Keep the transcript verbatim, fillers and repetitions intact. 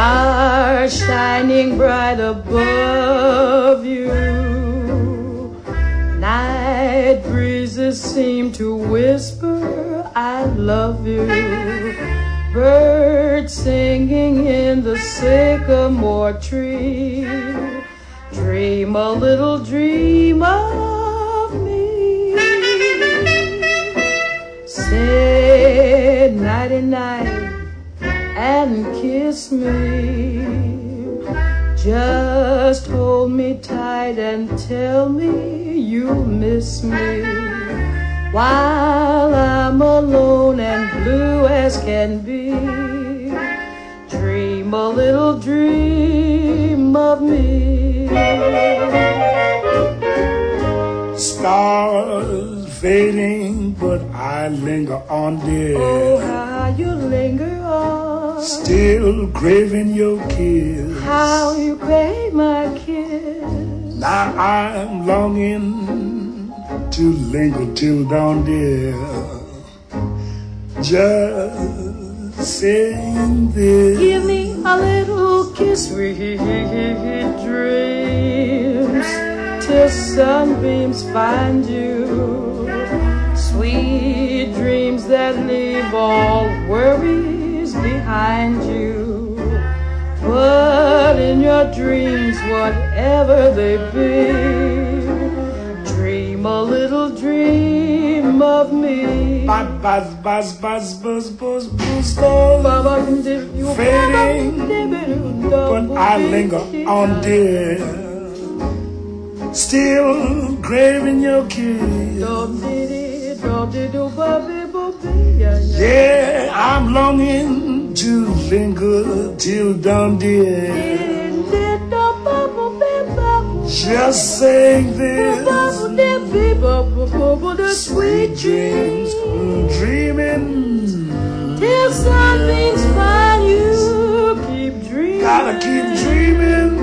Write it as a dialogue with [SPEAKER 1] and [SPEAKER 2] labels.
[SPEAKER 1] stars shining bright above you. Night breezes seem to whisper, I love you. Birds singing in the sycamore tree. Dream a little dream of me. Say nighty-night and kiss me. Just hold me tight and tell me you'll miss me. While I'm alone and blue as can be, dream a little dream of me.
[SPEAKER 2] Stars fading, but I linger on, dear.
[SPEAKER 1] Oh, how you linger on.
[SPEAKER 2] Still craving your kiss.
[SPEAKER 1] How you crave my kiss.
[SPEAKER 2] Now I'm longing to linger till dawn, dear. Just saying this.
[SPEAKER 1] Give me a little kiss, sweet dreams, till sunbeams find you. Sweet dreams that leave all worries behind you. But in your dreams, whatever they be, dream a little dream of me.
[SPEAKER 2] Buzz, buzz, buzz, buzz, buzz, buzz, buzz, buzz. Fading, but I linger on, dear. Still craving your kiss. Yeah, I'm longing to linger till dawn, dear. Just saying this. Sweet dreams, dreaming
[SPEAKER 1] till sunbeams find you. Keep dreaming.
[SPEAKER 2] Gotta keep dreaming.